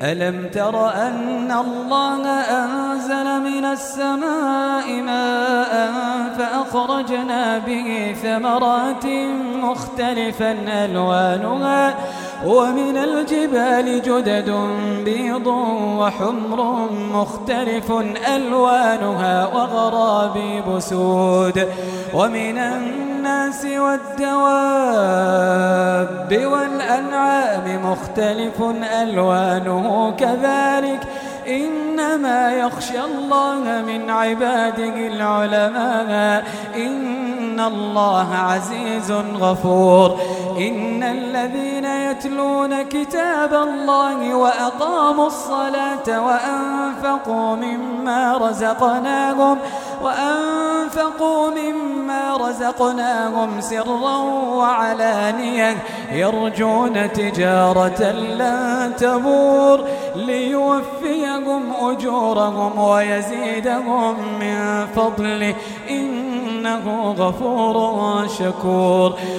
ألم تر أن الله أنزل من السماء ماء فأخرجنا به ثمرات مختلفا ألوانها ومن الجبال جدد بيض وحمر مختلف ألوانها وغرابيب سود ومن الناس والدواب والأنعام مختلف ألوانه كذلك إنما يخشى الله من عباده العلماء إن الله عزيز غفور إن الذين يتلون كتاب الله وأقاموا الصلاة وأنفقوا مما رزقناهم سرا وعلانية يرجون تجارة لن تبور ليوفيهم أجورهم ويزيدهم من فضله إنه غفور شكور.